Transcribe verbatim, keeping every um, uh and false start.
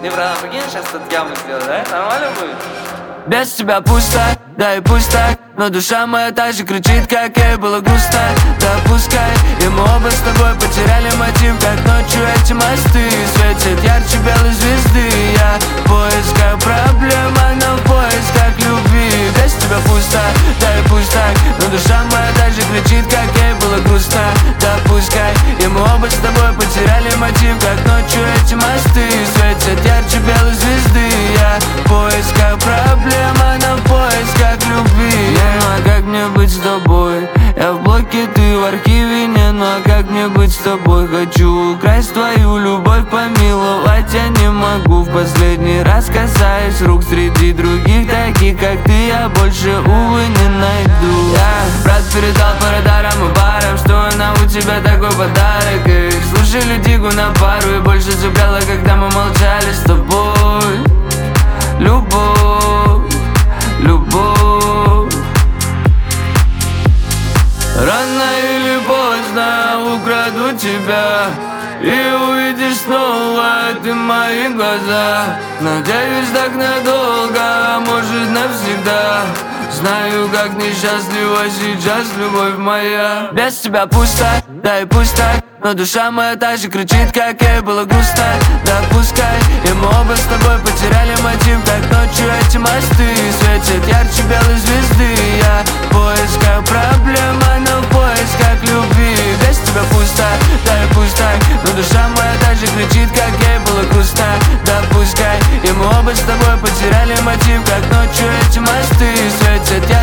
Неправда, прикинь, сейчас тут яму сделать, да? Нормально будет? Без тебя пусто, да и пусть так, но душа моя так же кричит, как ей было грустно. Да пускай, и мы оба с тобой потеряли мотив, как ночью эти мосты светят ярче белой звезды. Я в поисках проблем, она в поисках любви. Без тебя пусто, да и пусть так, но душа моя так же кричит, как ей было грустно. Да пускай, и мы оба с тобой потеряли мотив, как ночью эти мосты светят ярче белой звезды. Я в поисках проблем, она в поисках любви. Не, ну а как мне быть с тобой? Я в блоке, ты в архиве, не, ну а как мне быть с тобой? Хочу украсть твою любовь, помиловать я не могу. В последний раз касаюсь рук среди других таких, как ты, я больше, увы, не найду. Я, брат, передал по радарам и барам, что она у тебя такой подарок. И слушали Дигу на пару, и больше цепляло, когда мы молчали с тобой. Любовь, любовь. Рано или поздно украду тебя, и увидишь снова ты мои глаза. Надеюсь, так надолго, а может навсегда. Знаю, как несчастлива сейчас любовь моя. Без тебя пусто, да и пусть так, но душа моя так же кричит, как ей было грустно. Да пускай, и мы оба с тобой потеряли мотив, как ночью эти мосты светят ярче белой звезды. Я в поисках проблем, она в поисках любви. Без тебя пусто, да и пусть так, но душа моя так же кричит, как ей было грустно. Да пускай, и мы оба с тобой потеряли мотив, как ночью эти мосты светят